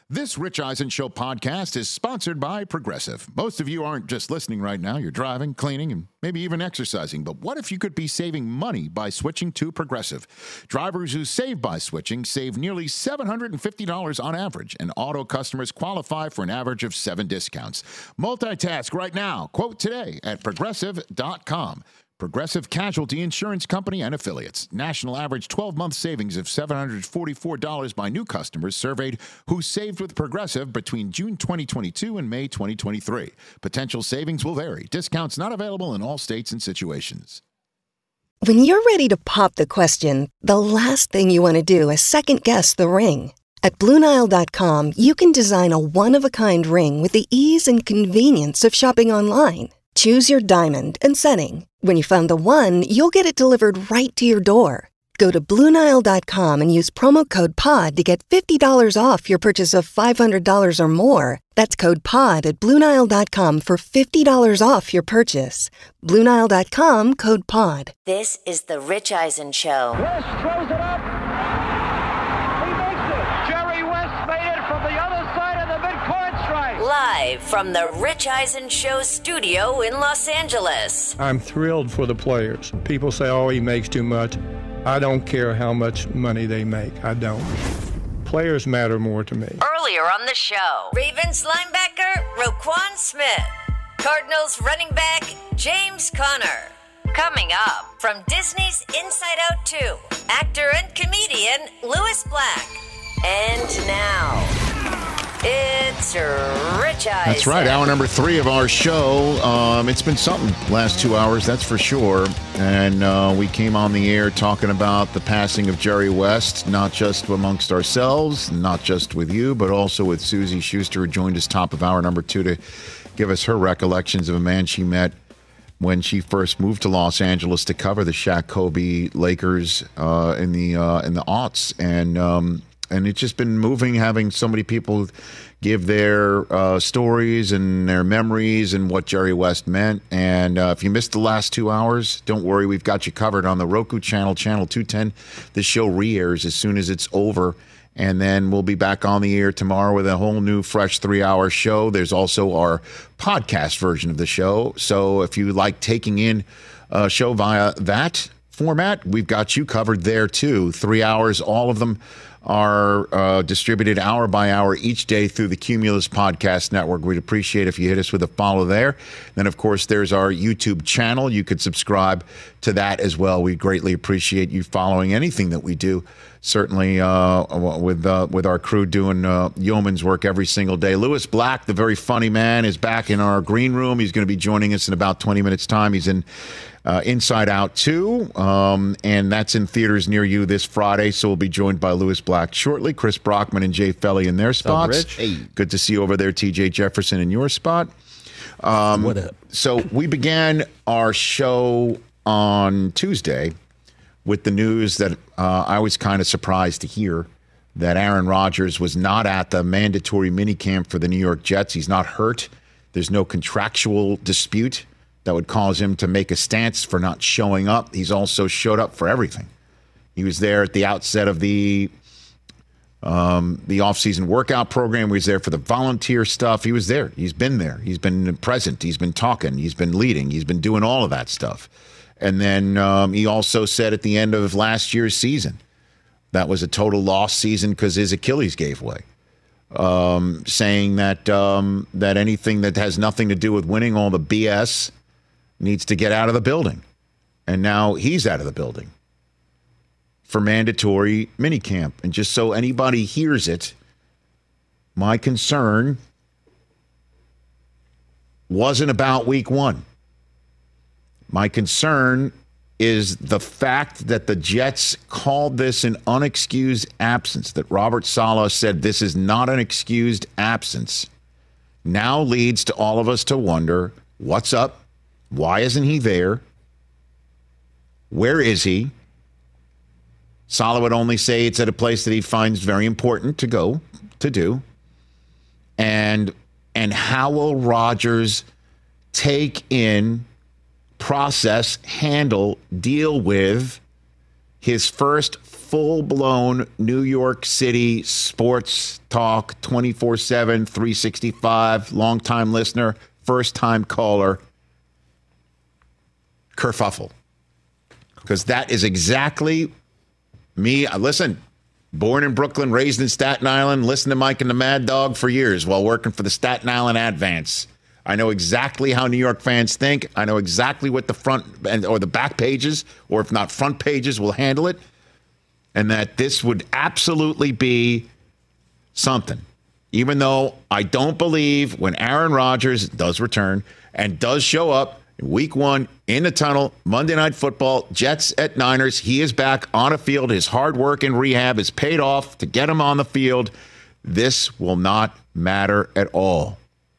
This Rich Eisen Show podcast is sponsored by Progressive. Most of you aren't just listening right now. You're driving, cleaning, and maybe even exercising. But what if you could be saving money by switching to Progressive? Drivers who save by switching save nearly $750 on average, and auto customers qualify for an average of 7 discounts. Multitask right now. Quote today at Progressive.com. Progressive Casualty Insurance Company and Affiliates. National average 12-month savings of $744 by new customers surveyed who saved with Progressive between June 2022 and May 2023. Potential savings will vary. Discounts not available in all states and situations. When you're ready to pop the question, the last thing you want to do is second-guess the ring. At BlueNile.com, you can design a one-of-a-kind ring with the ease and convenience of shopping online. Choose your diamond and setting. When you find the one, you'll get it delivered right to your door. Go to BlueNile.com and use promo code POD to get $50 off your purchase of $500 or more. That's code POD at BlueNile.com for $50 off your purchase. BlueNile.com, code POD. This is the Rich Eisen Show. West throws it up. He makes it. Jerry West made it from the other side of the midcourt stripe. Live from the Rich Eisen Show studio in Los Angeles. I'm thrilled for the players. People say, oh, he makes too much. I don't care how much money they make. I don't. Players matter more to me. Earlier on the show, Ravens linebacker Roquan Smith. Cardinals running back James Conner. Coming up from Disney's Inside Out 2, actor and comedian Louis Black. And now, it's Rich Eisen. That's right. Hour number 3 of our show. It's been something last 2 hours, that's for sure. And we came on the air talking about the passing of Jerry West, not just amongst ourselves, not just with you, but also with Susie Schuster, who joined us top of hour number 2 to give us her recollections of a man she met when she first moved to Los Angeles to cover the Shaq Kobe Lakers in the aughts. And it's just been moving having so many people give their stories and their memories and what Jerry West meant. And if you missed the last 2 hours, don't worry. We've got you covered on the Roku channel, channel 210. The show re-airs as soon as it's over. And then we'll be back on the air tomorrow with a whole new, fresh 3-hour show. There's also our podcast version of the show. So if you like taking in a show via that format, we've got you covered there too. 3 hours, all of them are distributed hour by hour each day through the Cumulus Podcast Network. We'd appreciate if you hit us with a follow there. Then, of course, there's our YouTube channel. You could subscribe to that as well. We greatly appreciate you following anything that we do. Certainly with our crew doing yeoman's work every single day. Louis Black, the very funny man, is back in our green room. He's going to be joining us in about 20 minutes' time. He's in Inside Out 2, and that's in theaters near you this Friday, so we'll be joined by Louis Black shortly. Chris Brockman and Jay Felly in their spots. Hey. Good to see you over there, TJ Jefferson, in your spot. What up? So we began our show on Tuesday with the news that I was kind of surprised to hear, that Aaron Rodgers was not at the mandatory minicamp for the New York Jets. He's not hurt. There's no contractual dispute that would cause him to make a stance for not showing up. He's also showed up for everything. He was there at the outset of the off-season workout program. He was there for the volunteer stuff. He was there. He's been there. He's been present. He's been talking. He's been leading. He's been doing all of that stuff. And then he also said at the end of last year's season, that was a total lost season because his Achilles gave way. Saying that that anything that has nothing to do with winning, all the BS, needs to get out of the building. And now he's out of the building for mandatory minicamp. And just so anybody hears it, my concern wasn't about week 1. My concern is the fact that the Jets called this an unexcused absence, that Robert Saleh said this is not an excused absence, now leads to all of us to wonder, what's up? Why isn't he there? Where is he? Saleh would only say it's at a place that he finds very important to go to do. And how will Rodgers take in, process, handle, deal with his first full-blown New York City sports talk, 24/7, 365, long-time listener, first-time caller, kerfuffle. Because that is exactly me. Listen, born in Brooklyn, raised in Staten Island, listened to Mike and the Mad Dog for years while working for the Staten Island Advance. I know exactly how New York fans think. I know exactly what the front or the back pages, or if not front pages, will handle it. And that this would absolutely be something. Even though I don't believe when Aaron Rodgers does return and does show up in week 1 in the tunnel, Monday Night Football, Jets at Niners, he is back on a field. His hard work in rehab is paid off to get him on the field. This will not matter at all.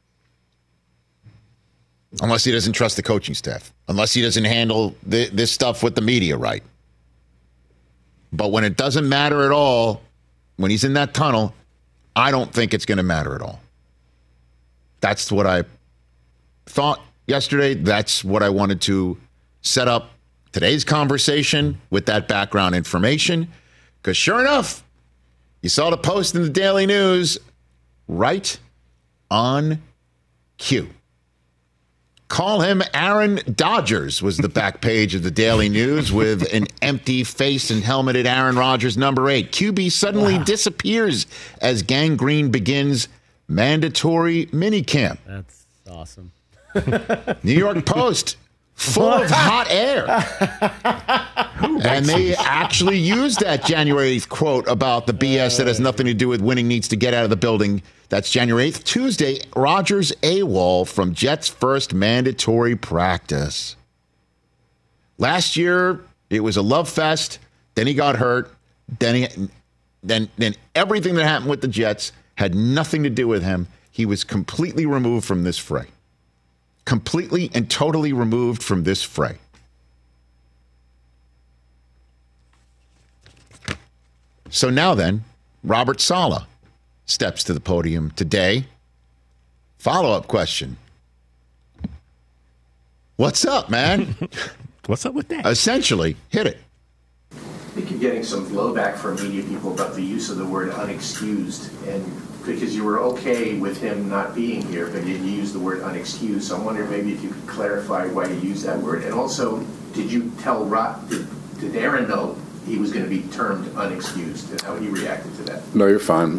Unless he doesn't trust the coaching staff. Unless he doesn't handle this stuff with the media right. But when it doesn't matter at all, when he's in that tunnel, I don't think it's going to matter at all. That's what I thought yesterday. That's what I wanted to set up today's conversation with that background information. Because sure enough, you saw the post in the Daily News right on cue. Call him Aaron Dodgers was the back page of the Daily News with an empty face and helmeted Aaron Rodgers, number 8. QB suddenly disappears as Gangrene begins mandatory minicamp. That's awesome. New York Post, full of hot air. And they actually used that January 8th quote about the BS that has nothing to do with winning needs to get out of the building. That's January 8th. Tuesday, Rodgers AWOL from Jets' first mandatory practice. Last year, it was a love fest. Then he got hurt. Then everything that happened with the Jets had nothing to do with him. He was completely removed from this fray. Completely and totally removed from this fray. So now then, Robert Saleh steps to the podium today. Follow-up question. What's up, man? What's up with that? Essentially, hit it. I think you're getting some blowback from media people about the use of the word unexcused, and because you were okay with him not being here, but you used the word unexcused. So I'm wondering maybe if you could clarify why you used that word. And also, did you tell did Aaron know he was going to be termed unexcused, and how he reacted to that? No, you're fine.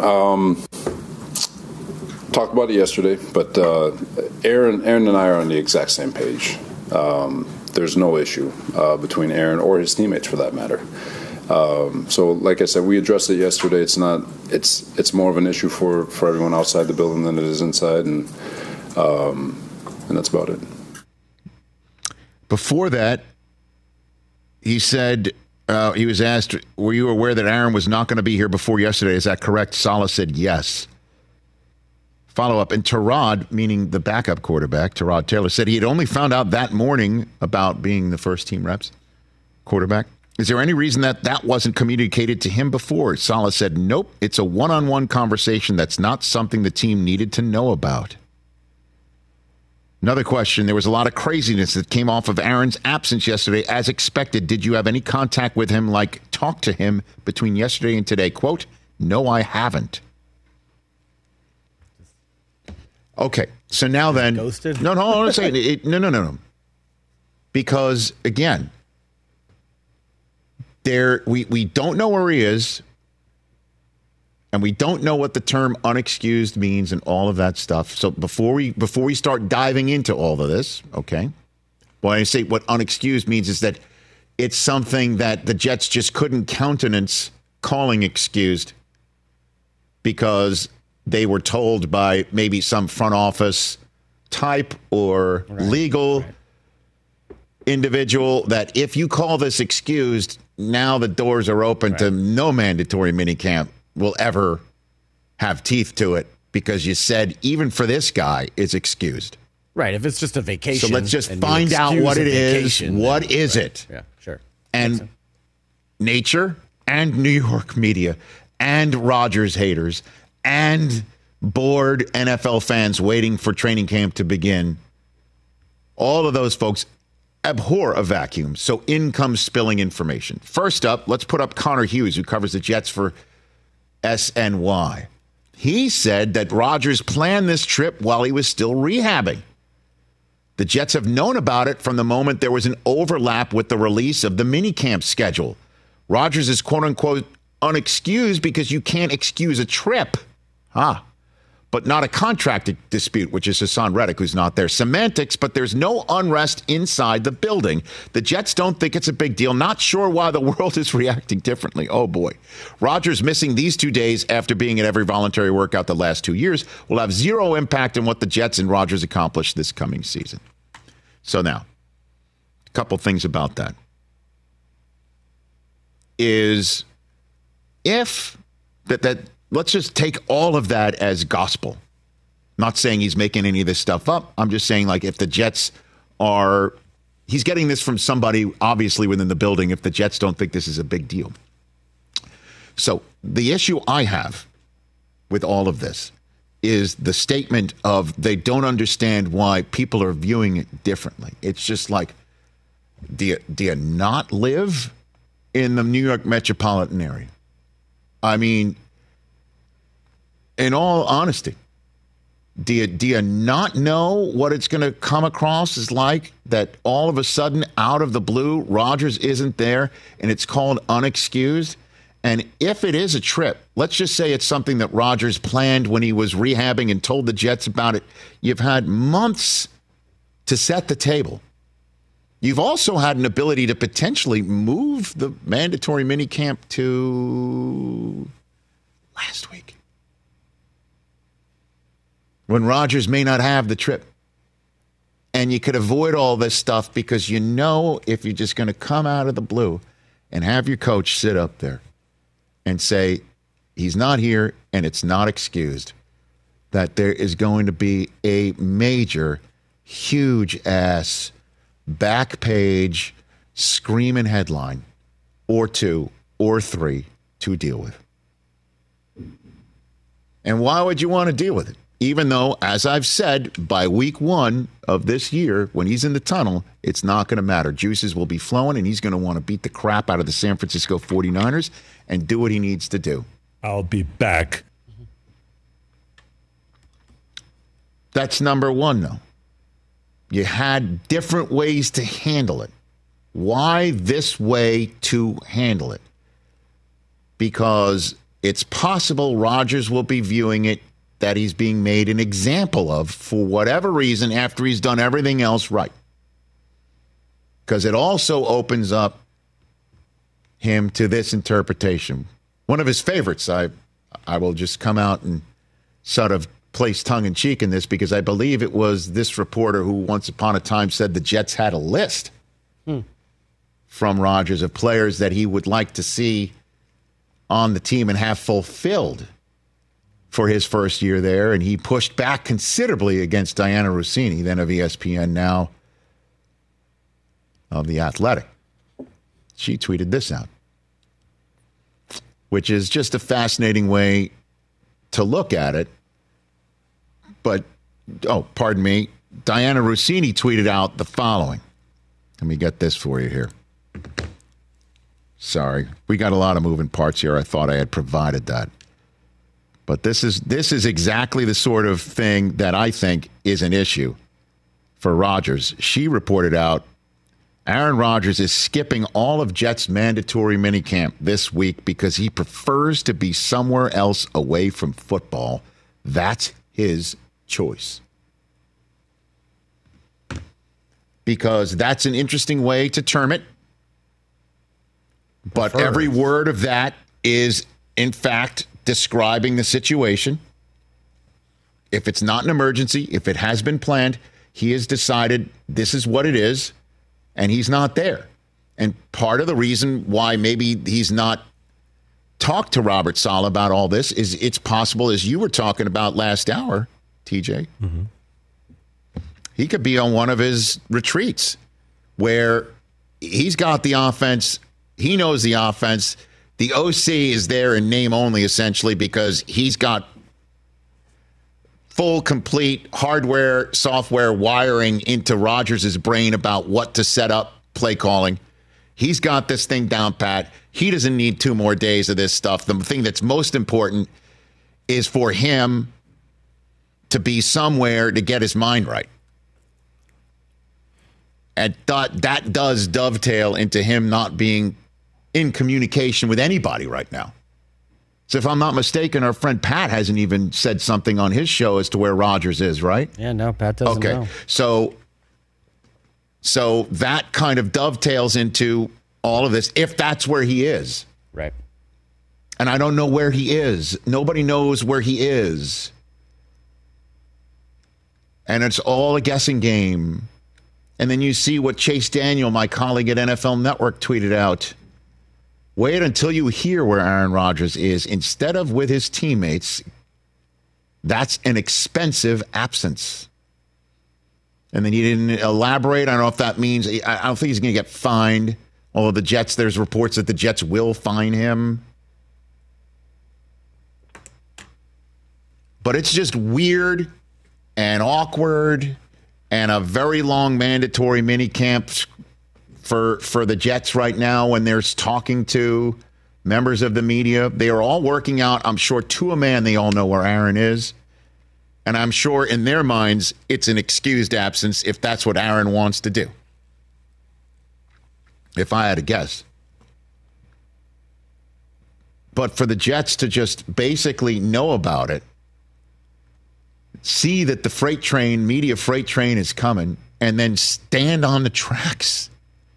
Talked about it yesterday, but Aaron and I are on the exact same page. There's no issue between Aaron or his teammates, for that matter. So, like I said, we addressed it yesterday. It's more of an issue for everyone outside the building than it is inside, and that's about it. Before that, he said. He was asked, were you aware that Aaron was not going to be here before yesterday? Is that correct? Saleh said yes. Follow-up. And Tyrod, meaning the backup quarterback, Tyrod Taylor, said he had only found out that morning about being the first team reps quarterback. Is there any reason that wasn't communicated to him before? Saleh said, nope, it's a one-on-one conversation. That's not something the team needed to know about. Another question. There was a lot of craziness that came off of Aaron's absence yesterday. As expected, did you have any contact with him, like talk to him between yesterday and today? Quote, no, I haven't. Okay, so now then. Ghosted? No, I'm saying it. No. Because, again, we don't know where he is. And we don't know what the term unexcused means and all of that stuff. So before we start diving into all of this, okay, when I say what unexcused means is that it's something that the Jets just couldn't countenance calling excused because they were told by maybe some front office type or legal individual that if you call this excused, now the doors are open to no mandatory minicamp will ever have teeth to it because you said even for this guy it's excused. Right. If it's just a vacation. So let's just find out what it is. What is it? Yeah, sure. And nature and New York media and Rodgers haters and bored NFL fans waiting for training camp to begin. All of those folks abhor a vacuum, so in comes spilling information. First up, let's put up Connor Hughes, who covers the Jets for SNY. He said that Rodgers planned this trip while he was still rehabbing. The Jets have known about it from the moment there was an overlap with the release of the minicamp schedule. Rodgers is quote-unquote unexcused because you can't excuse a trip. But not a contract dispute, which is Hassan Reddick, who's not there. Semantics, but there's no unrest inside the building. The Jets don't think it's a big deal. Not sure why the world is reacting differently. Oh, boy. Rodgers missing these 2 days after being at every voluntary workout the last 2 years will have zero impact on what the Jets and Rodgers accomplish this coming season. So now, a couple things about that. Is if that let's just take all of that as gospel. Not saying he's making any of this stuff up. I'm just saying, like, if the Jets are, he's getting this from somebody obviously within the building, if the Jets don't think this is a big deal. So the issue I have with all of this is the statement of they don't understand why people are viewing it differently. It's just like, do you not live in the New York metropolitan area? I mean, in all honesty, do you not know what it's going to come across as like that all of a sudden, out of the blue, Rodgers isn't there and it's called unexcused? And if it is a trip, let's just say it's something that Rodgers planned when he was rehabbing and told the Jets about it. You've had months to set the table. You've also had an ability to potentially move the mandatory minicamp to last week, when Rodgers may not have the trip. And you could avoid all this stuff because you know if you're just going to come out of the blue and have your coach sit up there and say he's not here and it's not excused, that there is going to be a major, huge-ass, back-page, screaming headline or two or three to deal with. And why would you want to deal with it? Even though, as I've said, by week 1 of this year, when he's in the tunnel, it's not going to matter. Juices will be flowing, and he's going to want to beat the crap out of the San Francisco 49ers and do what he needs to do. I'll be back. That's number one, though. You had different ways to handle it. Why this way to handle it? Because it's possible Rodgers will be viewing it that he's being made an example of for whatever reason after he's done everything else right. Because it also opens up him to this interpretation. One of his favorites, I will just come out and sort of place tongue-in-cheek in this because I believe it was this reporter who once upon a time said the Jets had a list from Rodgers of players that he would like to see on the team and have fulfilled for his first year there, and he pushed back considerably against Diana Rossini, then of ESPN, now of The Athletic. She tweeted this out, which is just a fascinating way to look at it. But, pardon me, Diana Rossini tweeted out the following. Let me get this for you here. Sorry, we got a lot of moving parts here. I thought I had provided that. But this is exactly the sort of thing that I think is an issue for Rodgers. She reported out, Aaron Rodgers is skipping all of Jets' mandatory minicamp this week because he prefers to be somewhere else away from football. That's his choice. Because that's an interesting way to term it. But every word of that is, in fact, describing the situation. If it's not an emergency, if it has been planned, he has decided this is what it is, and he's not there. And part of the reason why maybe he's not talked to Robert Saleh about all this is it's possible, as you were talking about last hour, TJ, he could be on one of his retreats where he's got the offense, he knows the offense. The OC is there in name only, essentially, because he's got full, complete hardware, software wiring into Rodgers' brain about what to set up play calling. He's got this thing down pat. He doesn't need 2 more days of this stuff. The thing that's most important is for him to be somewhere to get his mind right. And that does dovetail into him not being in communication with anybody right now. So if I'm not mistaken, our friend Pat hasn't even said something on his show as to where Rodgers is, right? Yeah, no, Pat doesn't know. Okay, so that kind of dovetails into all of this, if that's where he is. Right. And I don't know where he is. Nobody knows where he is. And it's all a guessing game. And then you see what Chase Daniel, my colleague at NFL Network, tweeted out. Wait until you hear where Aaron Rodgers is. Instead of with his teammates, that's an expensive absence. And then he didn't elaborate. I don't know if that means, I don't think he's going to get fined. Although the Jets, there's reports that the Jets will fine him. But it's just weird and awkward and a very long mandatory mini camp for the Jets right now when they're talking to members of the media. They are all working out, I'm sure, to a man, they all know where Aaron is. And I'm sure in their minds, it's an excused absence if that's what Aaron wants to do. If I had to guess. But for the Jets to just basically know about it, see that the freight train, media freight train is coming, and then stand on the tracks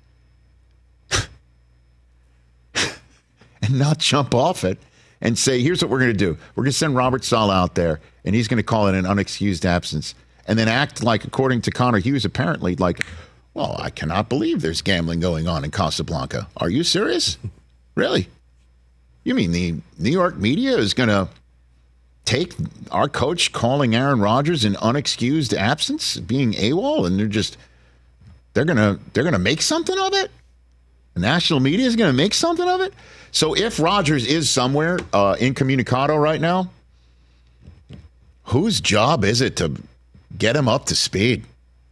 and not jump off it and say, here's what we're going to do. We're going to send Robert Saleh out there, and he's going to call it an unexcused absence, and then act like, according to Connor Hughes, apparently, like, well, I cannot believe there's gambling going on in Casablanca. Are you serious? Really? You mean the New York media is going to take our coach calling Aaron Rodgers an unexcused absence, being AWOL, and they're gonna make something of it? The national media is going to make something of it? So if Rodgers is somewhere incommunicado right now, whose job is it to get him up to speed?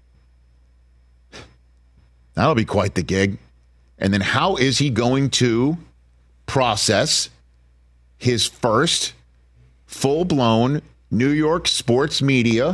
That'll be quite the gig. And then how is he going to process his first full-blown New York sports media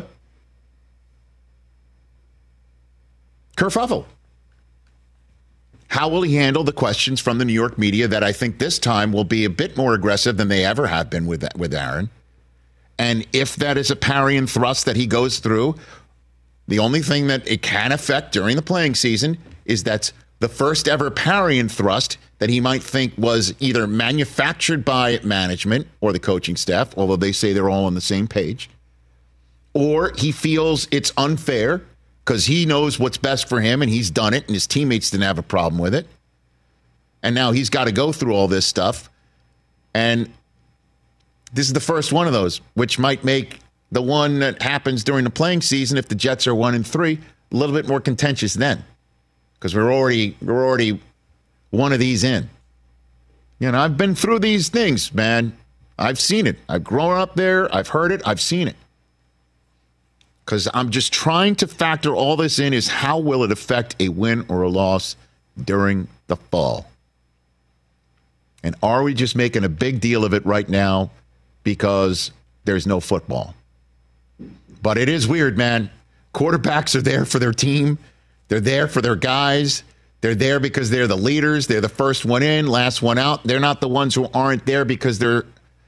kerfuffle? How will he handle the questions from the New York media that I think this time will be a bit more aggressive than they ever have been with Aaron? And if that is a parry and thrust that he goes through, the only thing that it can affect during the playing season is that's the first ever parry and thrust that he might think was either manufactured by management or the coaching staff, although they say they're all on the same page, or he feels it's unfair because he knows what's best for him and he's done it and his teammates didn't have a problem with it. And now he's got to go through all this stuff. And this is the first one of those, which might make the one that happens during the playing season, if the Jets are 1-3, a little bit more contentious then. Because we're already one of these in. You know, I've been through these things, man. I've seen it. I've grown up there. I've heard it. I've seen it. Because I'm just trying to factor all this in is how will it affect a win or a loss during the fall? And are we just making a big deal of it right now because there's no football? But it is weird, man. Quarterbacks are there for their team. They're there for their guys. They're there because they're the leaders. They're the first one in, last one out. They're not the ones who aren't there because they're,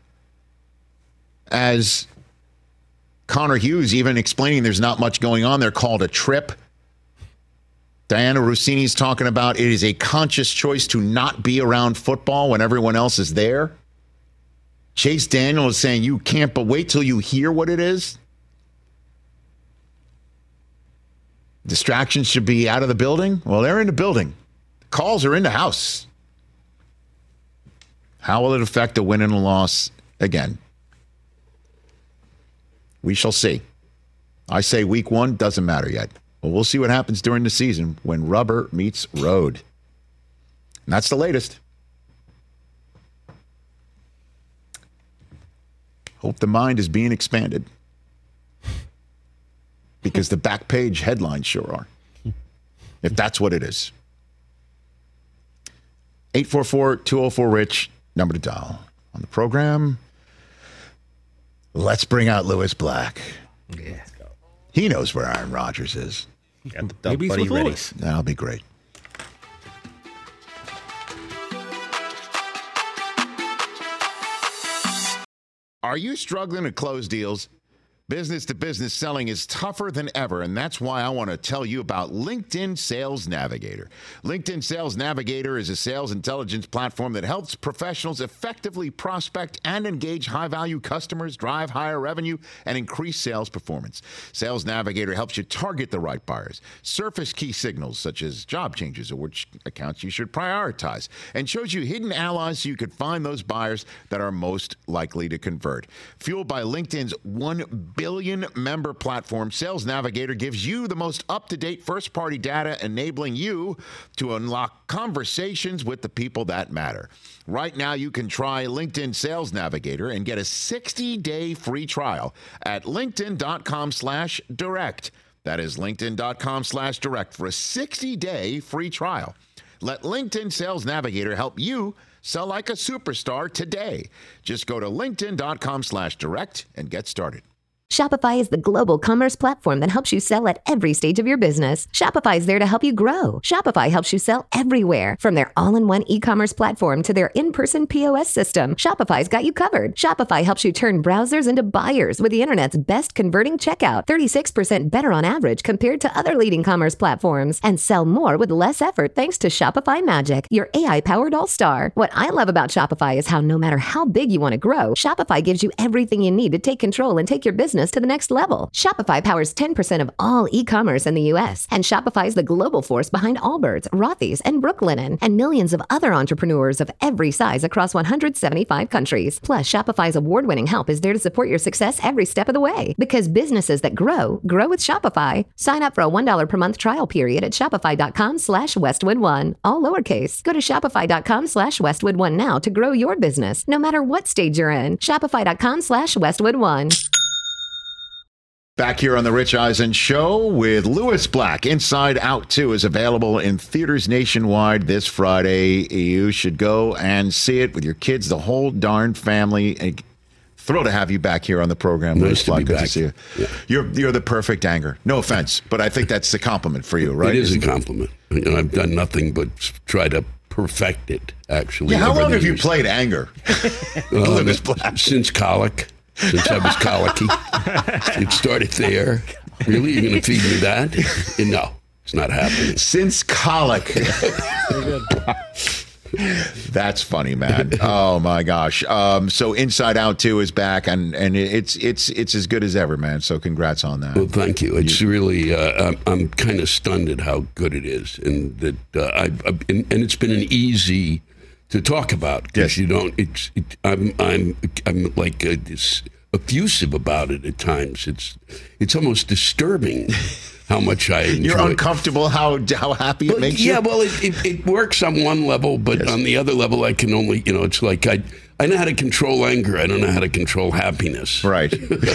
as Connor Hughes even explaining, there's not much going on. They're called a trip. Diana Rossini's talking about it is a conscious choice to not be around football when everyone else is there. Chase Daniel is saying you can't, but wait till you hear what it is. Distractions should be out of the building. Well, they're in the building. Calls are in the house. How will it affect a win and a loss again? We shall see. I say week 1 doesn't matter yet. Well, we'll see what happens during the season when rubber meets road. And that's the latest. Hope the mind is being expanded. because the back page headlines sure are. If that's what it is. 844-204-RICH, number to dial. On the program, let's bring out Lewis Black. Yeah. He knows where Aaron Rodgers is. Got the Duck Buddy ready. That'll be great. Are you struggling to close deals? Business-to-business selling is tougher than ever, and that's why I want to tell you about LinkedIn Sales Navigator. LinkedIn Sales Navigator is a sales intelligence platform that helps professionals effectively prospect and engage high-value customers, drive higher revenue, and increase sales performance. Sales Navigator helps you target the right buyers, surface key signals such as job changes or which accounts you should prioritize, and shows you hidden allies so you could find those buyers that are most likely to convert. Fueled by LinkedIn's 1 billion member platform, Sales Navigator gives you the most up-to-date first-party data, enabling you to unlock conversations with the people that matter. Right now, you can try LinkedIn Sales Navigator and get a 60-day free trial at linkedin.com/direct. That is linkedin.com/direct for a 60-day free trial. Let LinkedIn Sales Navigator help you sell like a superstar today. Just go to linkedin.com/direct and get started. Shopify is the global commerce platform that helps you sell at every stage of your business. Shopify is there to help you grow. Shopify helps you sell everywhere, from their all-in-one e-commerce platform to their in-person POS system. Shopify's got you covered. Shopify helps you turn browsers into buyers with the internet's best converting checkout, 36% better on average compared to other leading commerce platforms, and sell more with less effort thanks to Shopify Magic, your AI-powered all-star. What I love about Shopify is how no matter how big you want to grow, Shopify gives you everything you need to take control and take your business to the next level. Shopify powers 10% of all e-commerce in the U.S., and Shopify is the global force behind Allbirds, Rothy's, and Brooklinen, and millions of other entrepreneurs of every size across 175 countries. Plus, Shopify's award-winning help is there to support your success every step of the way. Because businesses that grow with Shopify. Sign up for a $1 per month trial period at shopify.com/Westwood1, all lowercase. Go to shopify.com/Westwood1 now to grow your business, no matter what stage you're in. Shopify.com/Westwood1. Back here on the Rich Eisen Show with Lewis Black. Inside Out 2 is available in theaters nationwide this Friday. You should go and see it with your kids, the whole darn family. Thrilled to have you back here on the program, Lewis Black. Good to see you. Yeah. You're the perfect anger. No offense, but I think that's a compliment for you, right? It is a compliment. I've done nothing but try to perfect it, actually. Yeah, how long have you played anger? Lewis Black. Since colic. Since I was colicky. It started there. Really? You're going to feed me that? No, it's not happening. Since colic. That's funny, man. Oh, my gosh. So Inside Out 2 is back, and it's as good as ever, man. So congrats on that. Well, thank you. It's really, I'm kind of stunned at how good it is. And that and it's been an easy to talk about, because you don't. I'm like effusive about it at times. It's almost disturbing how much I enjoy. You're uncomfortable how happy it makes you. Yeah, well, it works on one level, but on the other level, I can only it's like I know how to control anger. I don't know how to control happiness. Right.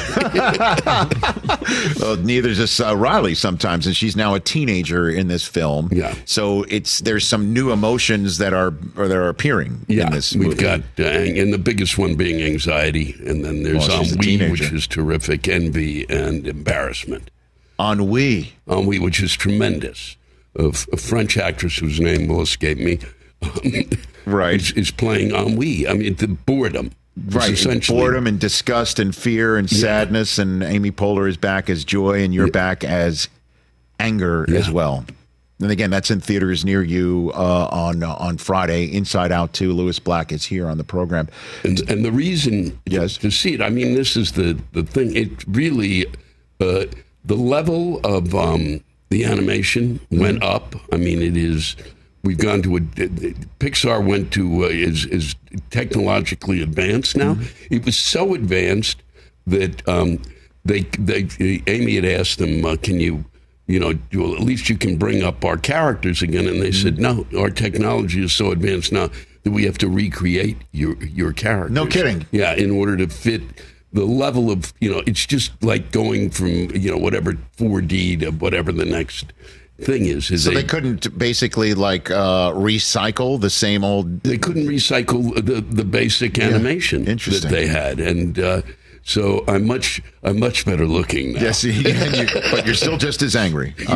Well, neither does Riley sometimes, and she's now a teenager in this film. Yeah. So there's some new emotions that are appearing in this movie. We've got and the biggest one being anxiety, and then there's ennui, which is terrific, envy, and embarrassment. Ennui, which is tremendous. A French actress whose name will escape me. Right, is playing ennui. I mean, the boredom. Right, essentially boredom and disgust and fear and sadness. And Amy Poehler is back as joy, and you're back as anger as well. And again, that's in theaters near you on Friday. Inside Out 2. Lewis Black is here on the program, and the reason to see it. I mean, this is the thing. It really the level of the animation went up. I mean, it is. We've gone to Pixar went to is technologically advanced now. Mm-hmm. It was so advanced that Amy had asked them, "Can you at least you can bring up our characters again?" And they said, "No, our technology is so advanced now that we have to recreate your characters." No kidding. Yeah, in order to fit the level of, it's just like going from, whatever 4D to whatever the next thing is. So they couldn't basically recycle the same old. They couldn't recycle the basic animation that they had, and so I'm much better looking now. Yes, but you're still just as angry. Yes.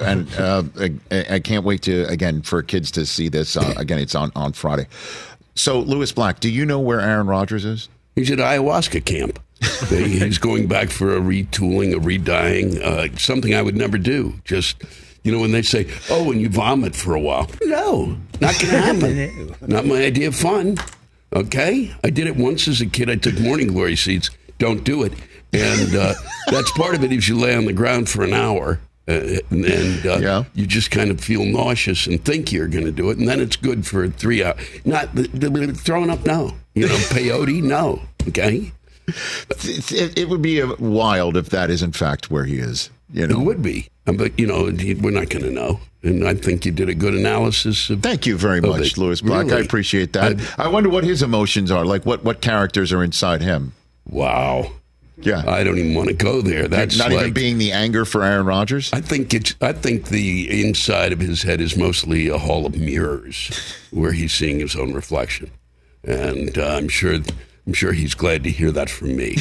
I can't wait for kids to see this. Again, it's on Friday. So, Lewis Black, do you know where Aaron Rodgers is? He's at ayahuasca camp. He's going back for a retooling, a redying, something I would never do. Just, when they say, when you vomit for a while. No, not going to happen. Not my idea of fun. Okay? I did it once as a kid. I took morning glory seats. Don't do it. And that's part of it is you lay on the ground for an hour and you just kind of feel nauseous and think you're going to do it. And then it's good for 3 hours. Not throwing up, no. Peyote, no. Okay? It would be wild if that is, in fact, where he is. It would be. But, we're not going to know. And I think you did a good analysis. Thank you very much, Lewis Black. Really? I appreciate that. I wonder what his emotions are. Like, what characters are inside him? Wow. Yeah. I don't even want to go there. That's not even being the anger for Aaron Rodgers? I think the inside of his head is mostly a hall of mirrors where he's seeing his own reflection. And I'm sure he's glad to hear that from me.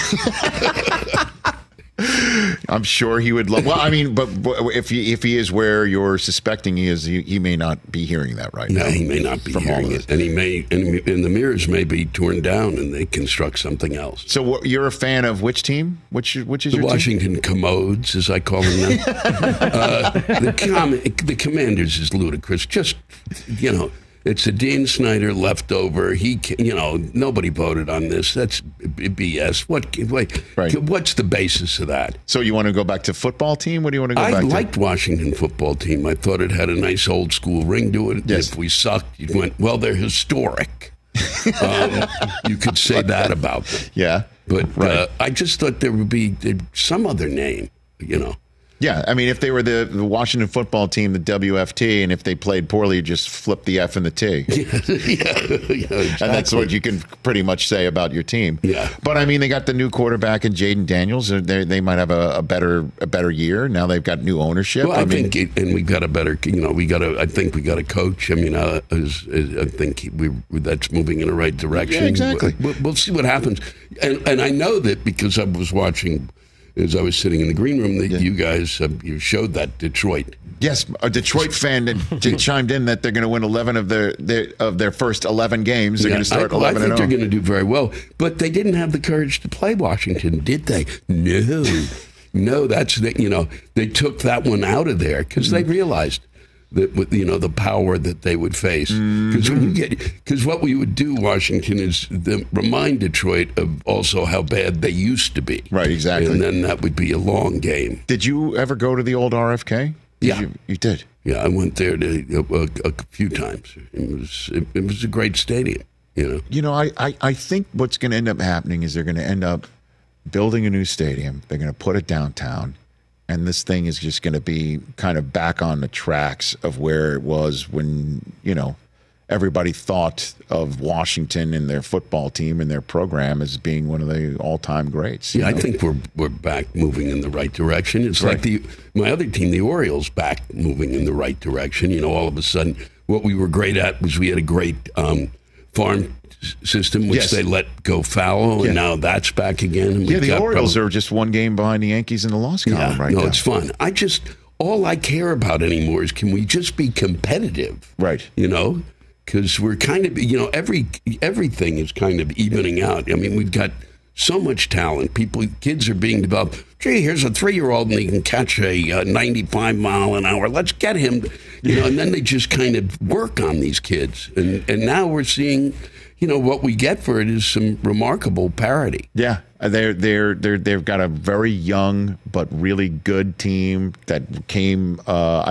I'm sure he would love. Well, I mean, but if he is where you're suspecting he is, he may not be hearing that right now. No, he may not be hearing it, and and the mirrors may be torn down, and they construct something else. So you're a fan of which team? Which is the your Washington team? Commodes, as I call them now. The Commanders is ludicrous. Just it's a Dean Snyder leftover. Nobody voted on this. That's BS. What's the basis of that? So you want to go back to football team? What do you want to go back to? I liked Washington football team. I thought it had a nice old school ring to it. Yes. If we sucked, you went, well, they're historic. You could say that about them. Yeah. But right. I just thought there would be some other name, Yeah, I mean, if they were the Washington football team, the WFT, and if they played poorly, you just flip the F and the T. Exactly. And that's what you can pretty much say about your team. Yeah. But I mean, they got the new quarterback in Jaden Daniels. They might have a better year. Now they've got new ownership. Well, and we got a better. I think we got a coach. I mean, I think that's moving in the right direction. Yeah, exactly. We'll see what happens. And I know that because I was watching. As I was sitting in the green room, that you guys you showed that Detroit. Yes, a Detroit fan that chimed in that they're going to win 11 of their first 11 games. They're going to start 11-0. I think they're going to do very well, but they didn't have the courage to play Washington, did they? No. That's they took that one out of there because they realized that with the power that they would face. Because what we would do, Washington, is remind Detroit of also how bad they used to be. Right, exactly. And then that would be a long game. Did you ever go to the old RFK? You did. Yeah, I went there a few times. It was a great stadium. I think what's going to end up happening is they're going to end up building a new stadium. They're going to put it downtown. And this thing is just going to be kind of back on the tracks of where it was when, everybody thought of Washington and their football team and their program as being one of the all-time greats. Yeah, I think we're back moving in the right direction. It's right. Like my other team, the Orioles, back moving in the right direction. All of a sudden, what we were great at was we had a great farm system, which they let go foul, and now that's back again. And the Orioles are just one game behind the Yankees in the loss column right now. No, it's fun. All I care about anymore is can we just be competitive? Right. Because we're kind of, everything is kind of evening out. I mean, we've got so much talent. Kids are being developed. Gee, here's a 3-year-old and he can catch a 95 mile an hour. Let's get him. And then they just kind of work on these kids. And now we're seeing, what we get for it is some remarkable parity. Yeah, they've got a very young but really good team that came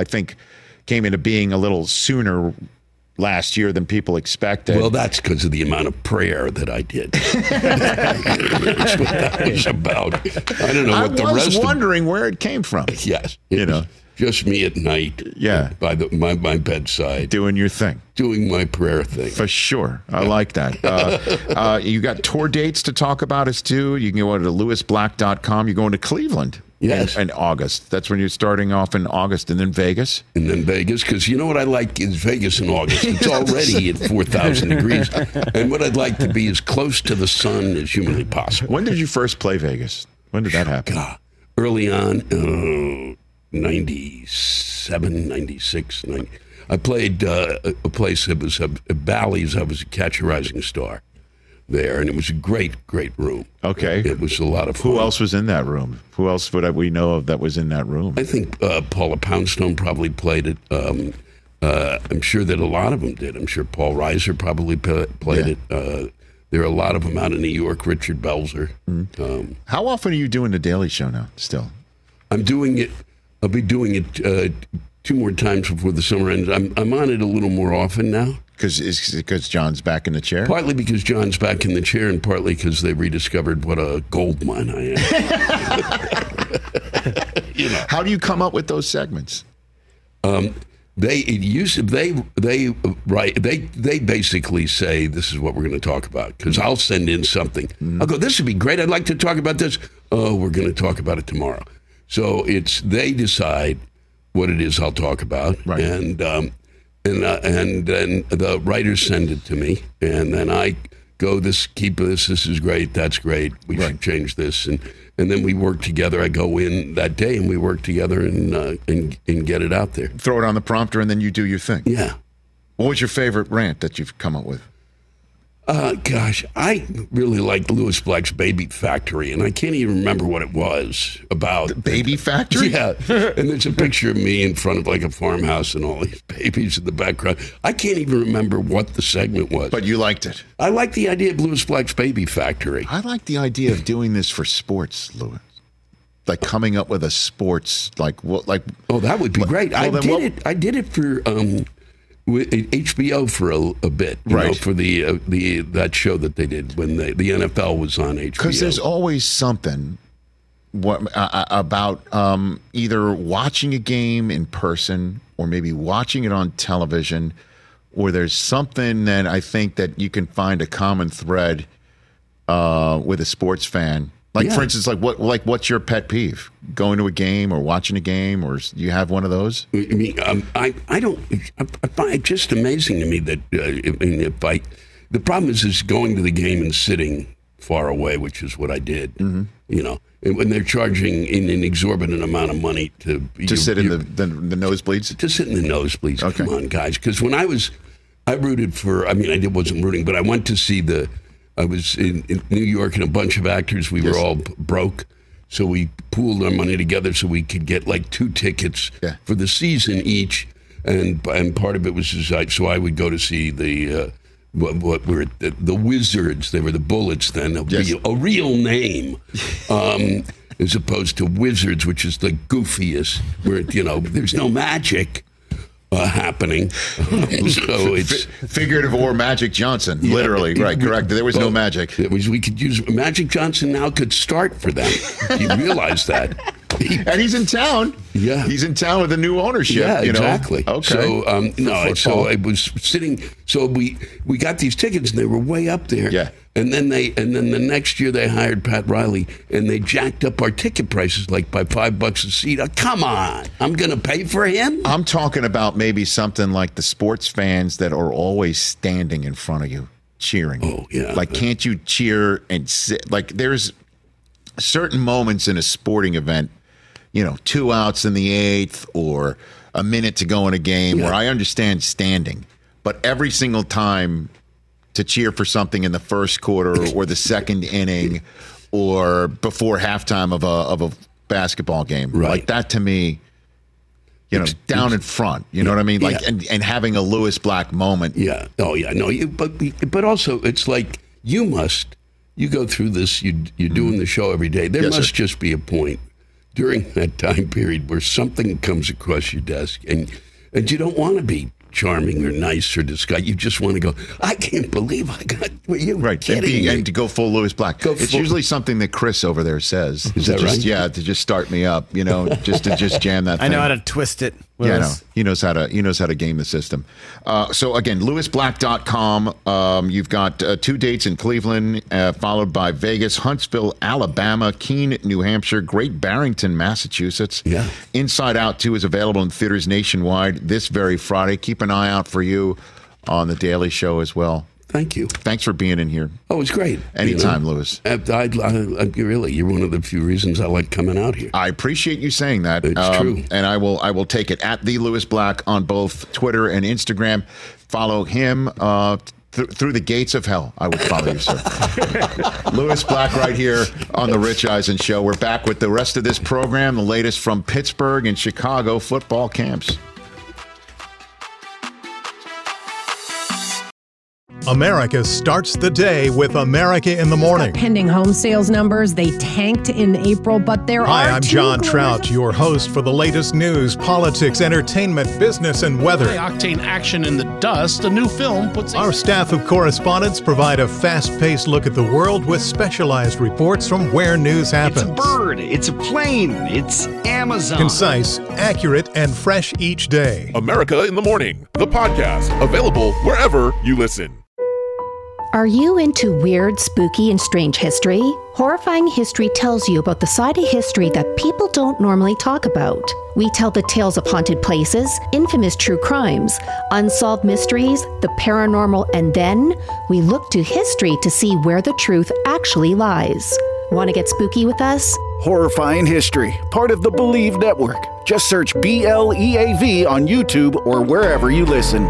into being a little sooner last year than people expected. Well, that's because of the amount of prayer that I did. That's what that was about. I don't know what the rest. I was wondering where it came from. Yes, just me at night. Yeah. By my bedside. Doing your thing. Doing my prayer thing. For sure. I like that. You got tour dates to talk about us, too. You can go to lewisblack.com. You're going to Cleveland. Yes. In August. That's when you're starting off in August, and then Vegas. And then Vegas, because you know what I like is Vegas in August. It's already at 4,000 degrees. And what I'd like to be as close to the sun as humanly possible. When did you first play Vegas? When did that happen? Early on, 97, 96, 90. I played a place that was Bally's. I was a Catch a Rising Star there, and it was a great room. Okay. It was a lot of fun. Who else was in that room? Who else would we know of that was in that room? I think Paula Poundstone probably played it. I'm sure that a lot of them did. I'm sure Paul Reiser probably played it. There are a lot of them out in New York. Richard Belzer. How often are you doing the Daily Show now, still? I'm doing it. I'll be doing it 2 more times before the summer ends. I'm on it a little more often now. Because John's back in the chair? Partly because John's back in the chair, and partly because they rediscovered what a gold mine I am. You know. How do you come up with those segments? They basically say, this is what we're going to talk about, because I'll send in something. I'll go, this would be great. I'd like to talk about this. Oh, we're going to talk about it tomorrow. So they decide what it is I'll talk about, right. and then the writers send it to me, and then I go, this is great, that's great, we should change this, and then we work together. I go in that day and we work together and get it out there. Throw it on the prompter and then you do your thing. Yeah. What was your favorite rant that you've come up with? Gosh, I really liked Lewis Black's Baby Factory, and I can't even remember what it was about. The Baby Factory? Yeah, and there's a picture of me in front of like a farmhouse and all these babies in the background. I can't even remember what the segment was. But you liked it. I liked the idea of Lewis Black's Baby Factory. I like the idea of doing this for sports, Lewis. Like coming up with a sports, oh, that would be great. I did it for with HBO for a bit, you know, for that show that they did when the NFL was on HBO. Because there's always something about either watching a game in person or maybe watching it on television, or there's something that I think that you can find a common thread with a sports fan. Like, for instance, what's your pet peeve? Going to a game or watching a game, or do you have one of those? I mean, I don't. I find it just amazing to me that the problem is going to the game and sitting far away, which is what I did. Mm-hmm. You know, and when they're charging in an exorbitant amount of money to sit in the nosebleeds, to sit in the nosebleeds. Okay. Come on, guys, because when I rooted for. I mean, I wasn't rooting, but I went to see I was in New York, and a bunch of actors, we were all broke. So we pooled our money together so we could get like 2 tickets for the season each. And part of it was so I would go to see the Wizards. They were the Bullets then. A real name. As opposed to Wizards, which is the goofiest, where, you know, there's no magic happening. So it's figurative or Magic Johnson, literally, right? Correct. There was no magic. We could use Magic Johnson now could start for them. You realize that? And he's in town. Yeah, he's in town with a new ownership. Yeah, you know? Exactly. Okay. So I was sitting. So we got these tickets, and they were way up there. Yeah. And then the next year they hired Pat Riley, and they jacked up our ticket prices like by $5 a seat. Come on, I'm going to pay for him. I'm talking about maybe something like the sports fans that are always standing in front of you cheering. Oh yeah. Like, can't you cheer and sit? Like, there's certain moments in a sporting event, you know, 2 outs in the 8th or a minute to go in a game where I understand standing, but every single time to cheer for something in the first quarter or the second inning or before halftime of a basketball game, like that to me, you know, down in front, you know what I mean? Like, and having a Lewis Black moment. Yeah. Oh yeah. No, but also it's like you go through this, you're doing the show every day. There must just be a point during that time period where something comes across your desk and you don't want to be charming or nice or disgusting. You just want to go, I can't believe I got you right. And to go full Lewis Black. It's usually something that Chris over there says. Is that right? Yeah, to just start me up, just to jam that thing. I know how to twist it. Lewis. Yeah, I know. He knows how to game the system. So again, lewisblack.com. You've got 2 dates in Cleveland, followed by Vegas, Huntsville, Alabama, Keene, New Hampshire, Great Barrington, Massachusetts. Yeah. Inside Out 2 is available in theaters nationwide this very Friday. Keep an eye out for you on The Daily Show as well. Thank you. Thanks for being in here. Oh, it's great. Anytime, Lewis. Really, you're one of the few reasons I like coming out here. I appreciate you saying that. It's true. And I will take it at the Lewis Black on both Twitter and Instagram. Follow him through the gates of hell. I would follow you, sir. Lewis Black right here on the Rich Eisen Show. We're back with the rest of this program, the latest from Pittsburgh and Chicago football camps. America starts the day with America in the Morning. Pending home sales numbers, they tanked in April, but there Hi, are I'm John Trout, your host for the latest news, politics, entertainment, business, and weather. High-octane action in the dust, a new film puts... Our staff of correspondents provide a fast-paced look at the world with specialized reports from where news happens. It's a bird, it's a plane, it's Amazon. Concise, accurate, and fresh each day. America in the Morning, the podcast, available wherever you listen. Are you into weird, spooky, and strange history? Horrifying History tells you about the side of history that people don't normally talk about. We tell the tales of haunted places, infamous true crimes, unsolved mysteries, the paranormal, and then we look to history to see where the truth actually lies. Want to get spooky with us? Horrifying History, part of the Believe Network. Just search BLEAV on YouTube or wherever you listen.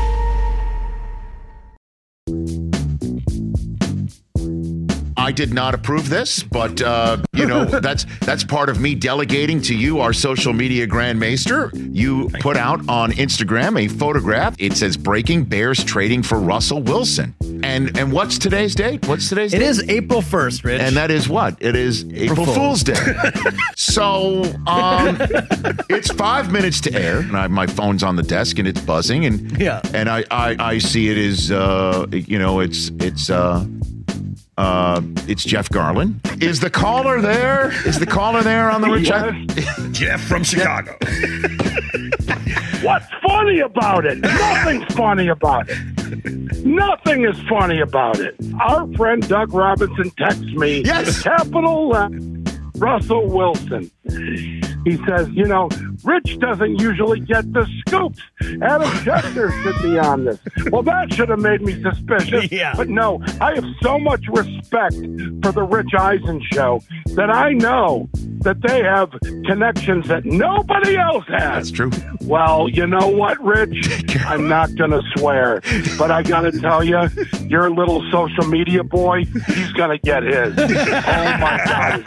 I did not approve this, but that's part of me delegating to you, our social media Grand Maester. You put out on Instagram a photograph. It says "Breaking Bears trading for Russell Wilson." And what's today's date? What's today's date? It is April 1st, Rich. And that is what? It is April Fool's Day. So it's 5 minutes to air, and my phone's on the desk and it's buzzing, and I see it is it's Jeff Garland. Is the caller there? Is the caller there on the Rich? Jeff from Chicago. What's funny about it? Nothing's funny about it. Nothing is funny about it. Our friend Doug Robinson texts me, capital letter, Russell Wilson. He says, Rich doesn't usually get the scoops. Adam Schefter should be on this. Well, that should have made me suspicious. Yeah. But no, I have so much respect for the Rich Eisen Show that I know that they have connections that nobody else has. That's true. Well, you know what, Rich? I'm not going to swear, but I got to tell you, your little social media boy, he's going to get his. Oh, my God.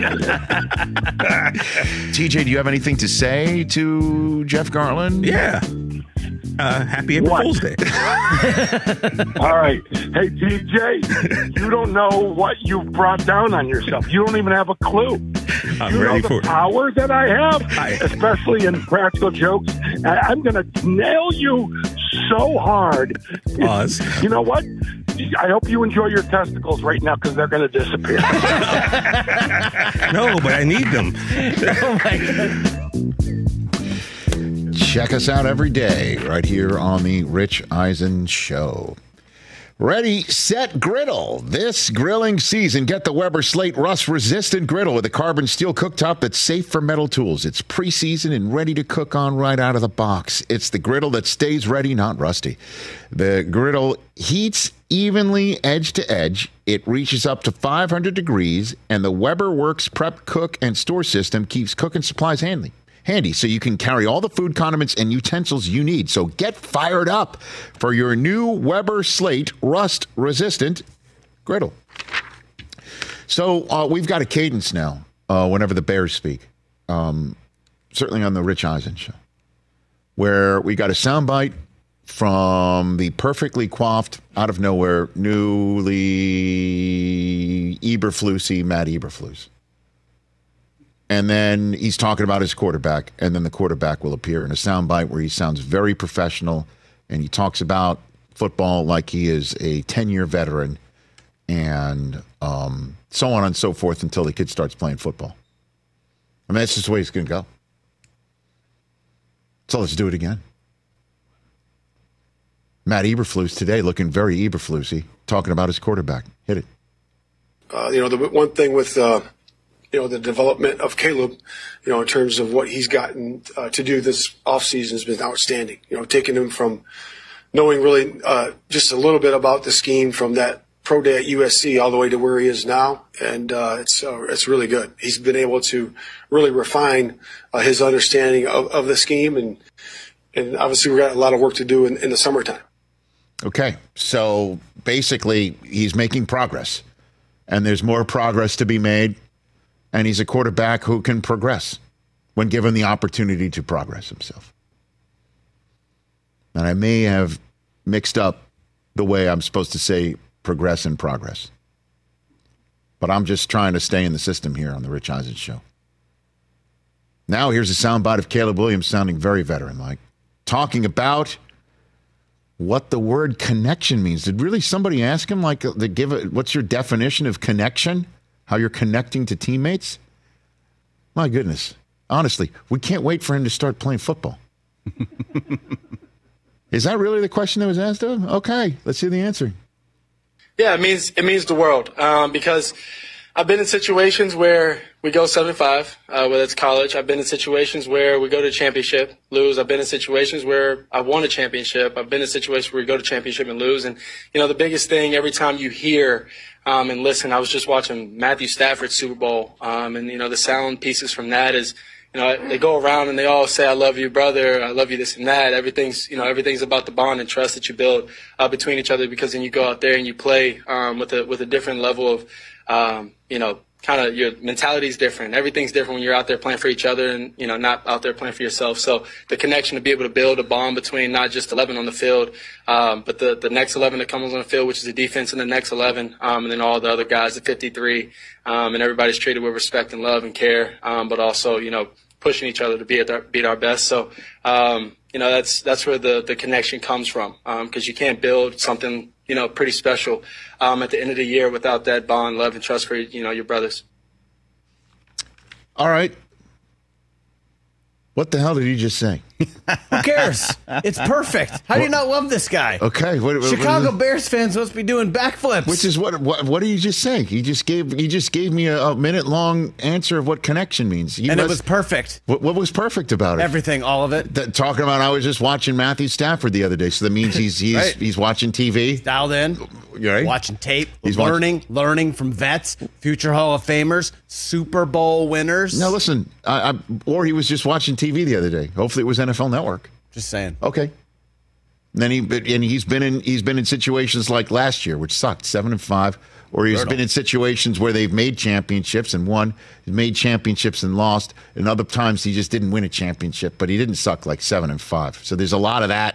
TJ, do you have anything to say to Jeff Garland? Yeah. Happy April Fool's Day. All right. Hey, TJ, you don't know what you've brought down on yourself. You don't even have a clue. I'm ready for it. The power that I have, especially in practical jokes, I'm going to nail you so hard. Pause. You know what? I hope you enjoy your testicles right now because they're going to disappear. No, but I need them. Oh, my God. Check us out every day right here on the Rich Eisen Show. Ready, set, griddle. This grilling season, get the Weber Slate rust-resistant griddle with a carbon steel cooktop that's safe for metal tools. It's pre-seasoned and ready to cook on right out of the box. It's the griddle that stays ready, not rusty. The griddle heats evenly edge to edge. It reaches up to 500 degrees, and the Weber Works prep, cook, and store system keeps cooking supplies handy, so you can carry all the food, condiments, and utensils you need. So get fired up for your new Weber Slate rust-resistant griddle. So we've got a cadence now whenever the Bears speak, certainly on the Rich Eisen Show, where we got a soundbite from the perfectly coiffed, out of nowhere, newly Eberflusy Matt Eberflus. And then he's talking about his quarterback, and then the quarterback will appear in a soundbite where he sounds very professional And he talks about football like he is a 10-year veteran and so on and so forth until the kid starts playing football. I mean, that's just the way it's going to go. So let's do it again. Matt Eberflus today looking very Eberflusy, talking about his quarterback. Hit it. The one thing with, the development of Caleb, in terms of what he's gotten to do this offseason has been outstanding. Taking him from knowing really just a little bit about the scheme from that pro day at USC all the way to where he is now. And it's really good. He's been able to really refine his understanding of the scheme. And obviously we've got a lot of work to do in the summertime. Okay. So basically he's making progress. And there's more progress to be made. And he's a quarterback who can progress when given the opportunity to progress himself. And I may have mixed up the way I'm supposed to say progress and progress. But I'm just trying to stay in the system here on the Rich Eisen Show. Now here's a soundbite of Caleb Williams sounding very veteran-like, talking about what the word connection means. Did really somebody ask him, what's your definition of connection? How you're connecting to teammates? My goodness. Honestly, we can't wait for him to start playing football. Is that really the question that was asked of him? Okay, let's see the answer. Yeah, it means the world because I've been in situations where we go 7-5, whether it's college. I've been in situations where we go to championship, lose. I've been in situations where I won a championship. I've been in situations where we go to championship and lose. And, the biggest thing every time you hear and listen, I was just watching Matthew Stafford's Super Bowl, and, the sound pieces from that is, they go around and they all say, I love you, brother. I love you, this and that. Everything's about the bond and trust that you build between each other because then you go out there and you play with a different level of, kind of your mentality is different. Everything's different when you're out there playing for each other and, not out there playing for yourself. So the connection to be able to build a bond between not just 11 on the field, but the next 11 that comes on the field, which is the defense, and the next 11, and then all the other guys, the 53, and everybody's treated with respect and love and care, but also, pushing each other to be our best. So, that's where the connection comes from, because you can't build something, pretty special at the end of the year without that bond, love, and trust for, your brothers. All right. What the hell did you just say? Who cares? It's perfect. How do you not love this guy? Okay. Chicago Bears fans must be doing backflips. Which is what did you just say? He just gave me a minute-long answer of what connection means. It was perfect. What was perfect about it? Everything, all of it. Talking about I was just watching Matthew Stafford the other day, so that means he's right. He's watching TV. Dialed in. Right. Watching tape. He's learning from vets, future Hall of Famers, Super Bowl winners. Now listen, or he was just watching TV the other day. Hopefully it was NFL Network. Just saying. Okay. Then he's been in situations like last year, which sucked, 7-5, or he's been in situations where they've made championships and won, made championships and lost, and other times he just didn't win a championship, but he didn't suck like 7-5. So there's a lot of that.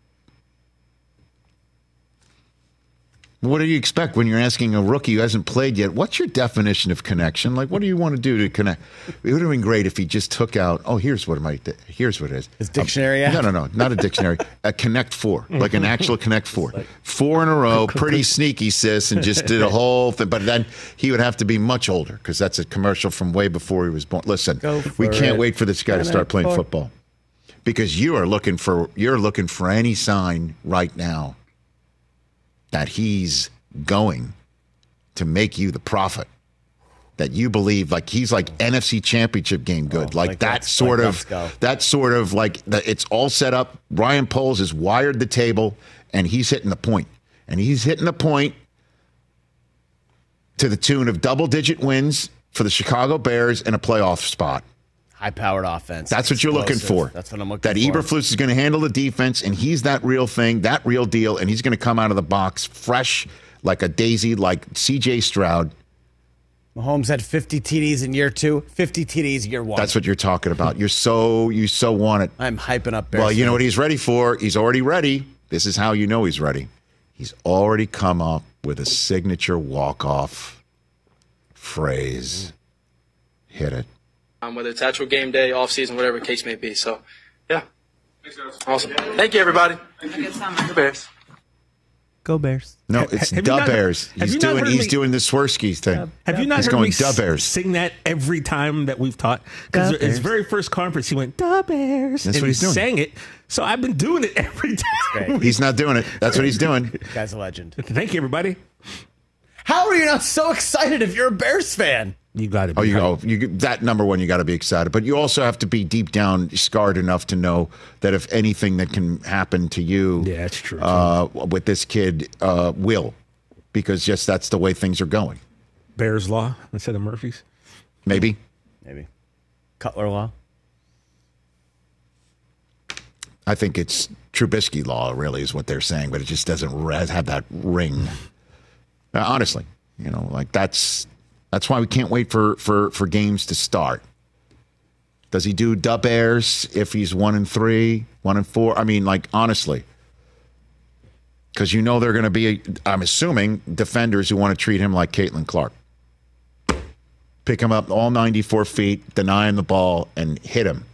What do you expect when you're asking a rookie who hasn't played yet? What's your definition of connection? Like, what do you want to do to connect? It would have been great if he just took out. Oh, here's what it is. His dictionary app? No, not a dictionary. A Connect Four, like an actual Connect Four, 4 in a row, pretty sneaky, sis, and just did a whole thing. But then he would have to be much older because that's a commercial from way before he was born. Listen, we can't wait for this guy to start playing football because you're looking for any sign right now that he's going to make you the prophet, that you believe like he's like NFC Championship game good, it's all set up. Ryan Poles has wired the table, and he's hitting the point, to the tune of double-digit wins for the Chicago Bears and a playoff spot. High-powered offense. That's what you're looking for. That's what I'm looking for. That Eberflus is going to handle the defense, and he's that real thing, that real deal, and he's going to come out of the box fresh like a daisy, like C.J. Stroud. Mahomes had 50 TDs in year 2, 50 TDs year 1. That's what you're talking about. You so want it. I'm hyping up Bears. Well, you know what he's ready for? He's already ready. This is how you know he's ready. He's already come up with a signature walk-off phrase. Hit it. Whether it's actual game day, off season, whatever the case may be. So, yeah, Awesome. Thank you, everybody. Go Bears. Go Bears. No, it's Da Bears. He's doing the Swirsky thing. Have you not He's heard going me Da Bears. sing that every time that we've taught? Because his very first conference, he went, Da Bears. That's and what he's doing. Sang it. So I've been doing it every time. He's not doing it. That's what he's doing. Guy's a legend. Thank you, everybody. How are you not so excited if you're a Bears fan? You got to be. That number one, you got to be excited. But you also have to be deep down scarred enough to know that if anything that can happen to you, yeah, that's true. With this kid, will, because just that's the way things are going. Bears law instead of Murphy's. Maybe. Cutler law. I think it's Trubisky law, really, is what they're saying, but it just doesn't have that ring. Honestly, that's why we can't wait for games to start. Does he do Da Bears if he's 1-3, 1-4? I mean, honestly, because they're going to be, I'm assuming, defenders who want to treat him like Caitlin Clark. Pick him up all 94 feet, deny him the ball, and hit him.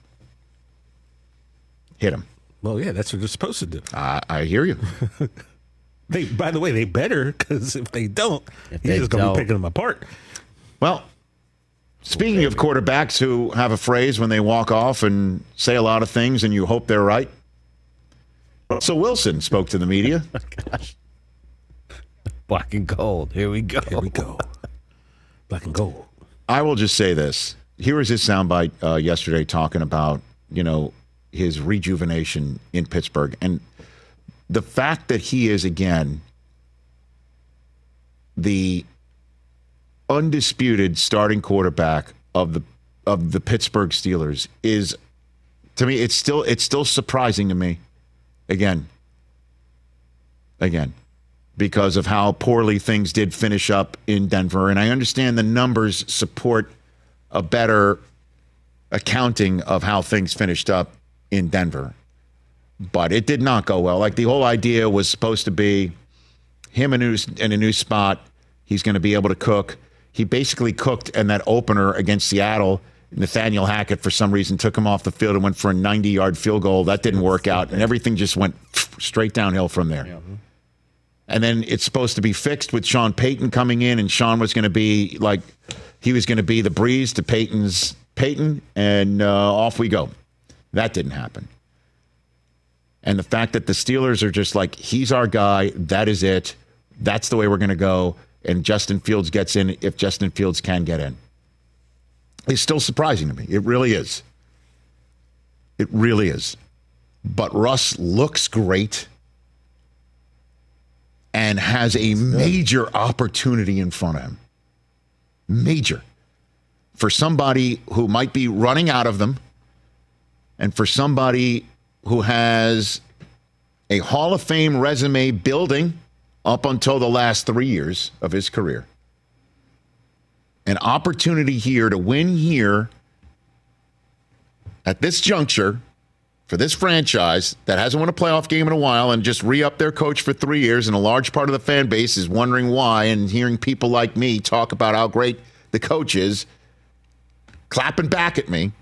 Hit him. Well, yeah, that's what they're supposed to do. I hear you. By the way, they better, because if they don't, he's just going to be picking them apart. Well, speaking of quarterbacks who have a phrase when they walk off and say a lot of things and you hope they're right, Russell Wilson spoke to the media. Oh, gosh. Black and gold. Here we go. Black and gold. I will just say this. Here was his soundbite yesterday talking about, his rejuvenation in Pittsburgh. And the fact that he is, again, the undisputed starting quarterback of the Pittsburgh Steelers is, to me, it's still surprising to me. Again, because of how poorly things did finish up in Denver. And I understand the numbers support a better accounting of how things finished up in Denver. But it did not go well. The whole idea was supposed to be him in a new spot. He's going to be able to cook. He basically cooked in that opener against Seattle. Nathaniel Hackett, for some reason, took him off the field and went for a 90-yard field goal. That didn't work out, and everything just went straight downhill from there. Yeah. And then it's supposed to be fixed with Sean Payton coming in, and Sean was going to be he was going to be the breeze to Peyton's Peyton, and off we go. That didn't happen. And the fact that the Steelers are just he's our guy, that is it. That's the way we're going to go. And Justin Fields gets in if Justin Fields can get in. It's still surprising to me. It really is. It really is. But Russ looks great and has a major opportunity in front of him. Major. For somebody who might be running out of them, and for somebody who has a Hall of Fame resume building up until the last 3 years of his career. An opportunity here to win here at this juncture for this franchise that hasn't won a playoff game in a while and just re-up their coach for 3 years, and a large part of the fan base is wondering why, and hearing people like me talk about how great the coach is, clapping back at me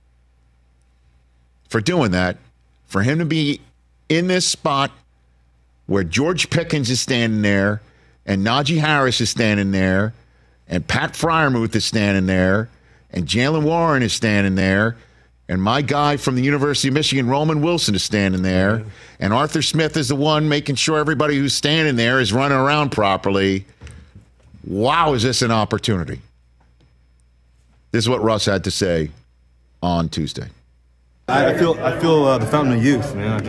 for doing that, for him to be in this spot where George Pickens is standing there and Najee Harris is standing there and Pat Freiermuth is standing there and Jaylen Warren is standing there and my guy from the University of Michigan, Roman Wilson, is standing there, and Arthur Smith is the one making sure everybody who's standing there is running around properly. Wow, is this an opportunity? This is what Russ had to say on Tuesday. I feel the fountain of youth, man.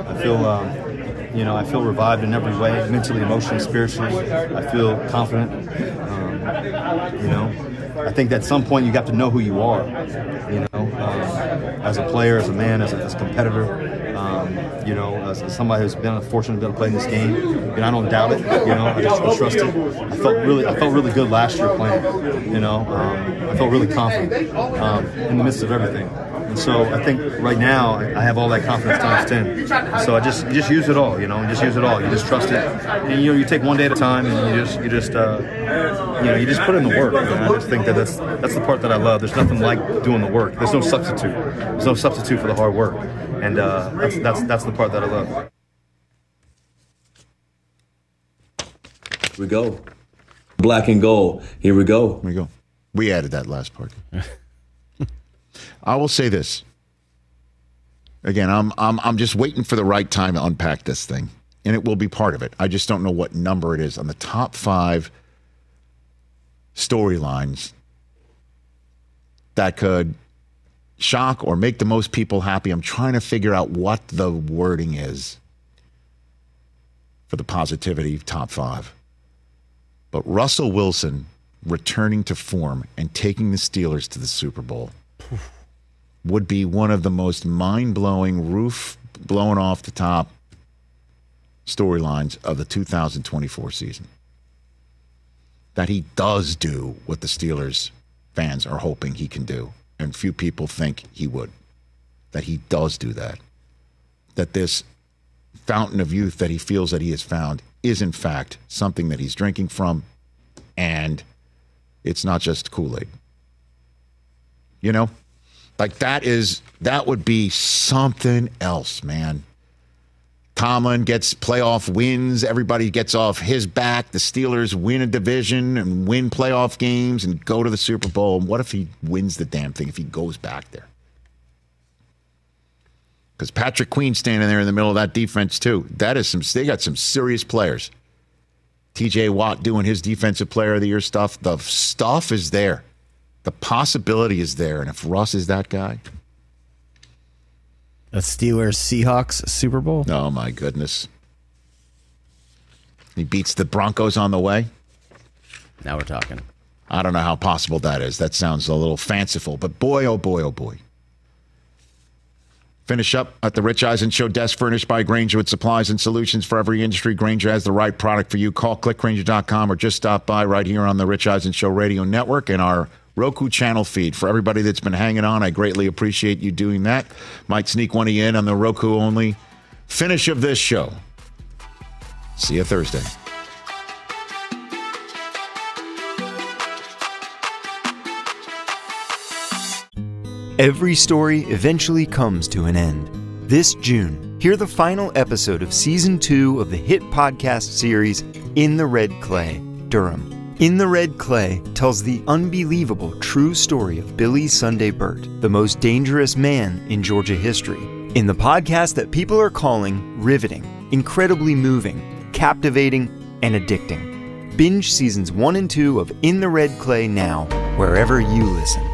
I feel revived in every way, mentally, emotionally, spiritually. I feel confident. I think that at some point you got to know who you are. As a player, as a man, as a competitor. As somebody who's been fortunate to be able to play in this game, and I don't doubt it. I just trust it. I felt really good last year playing. I felt really confident in the midst of everything. And so I think right now I have all that confidence times 10. So I just use it all, and just use it all. You just trust it, and you take one day at a time, and you just put in the work. And I just think that's the part that I love. There's nothing like doing the work. There's no substitute. There's no substitute for the hard work. And that's the part that I love. Here we go. Black and gold. Here we go. Here we go. We added that last part. I will say this. Again, I'm just waiting for the right time to unpack this thing, and it will be part of it. I just don't know what number it is on the top 5 storylines that could shock or make the most people happy. I'm trying to figure out what the wording is for the positivity top 5. But Russell Wilson returning to form and taking the Steelers to the Super Bowl would be one of the most mind-blowing, roof blowing off the top storylines of the 2024 season. That he does do what the Steelers fans are hoping he can do, and few people think he would. That he does do that. That this fountain of youth that he feels that he has found is in fact something that he's drinking from, and it's not just Kool-Aid. You know? Like that would be something else, man. Tomlin gets playoff wins. Everybody gets off his back. The Steelers win a division and win playoff games and go to the Super Bowl. And what if he wins the damn thing, if he goes back there? Because Patrick Queen's standing there in the middle of that defense too. They got some serious players. TJ Watt doing his Defensive Player of the Year stuff. The stuff is there. The possibility is there. And if Russ is that guy. A Steelers-Seahawks Super Bowl? Oh, my goodness. He beats the Broncos on the way. Now we're talking. I don't know how possible that is. That sounds a little fanciful. But boy, oh boy, oh boy. Finish up at the Rich Eisen Show desk furnished by Grainger with supplies and solutions for every industry. Grainger has the right product for you. Call clickgrainger.com or just stop by right here on the Rich Eisen Show Radio Network and our Roku channel feed. For everybody that's been hanging on, I greatly appreciate you doing that. Might sneak one of you in on the Roku only finish of this show. See you Thursday. Every story eventually comes to an end. This June, hear the final episode of Season 2 of the hit podcast series In the Red Clay, Durham. In the Red Clay tells the unbelievable true story of Billy Sunday Birt, the most dangerous man in Georgia history. In the podcast that people are calling riveting, incredibly moving, captivating, and addicting. Binge seasons 1 and 2 of In the Red Clay now, wherever you listen.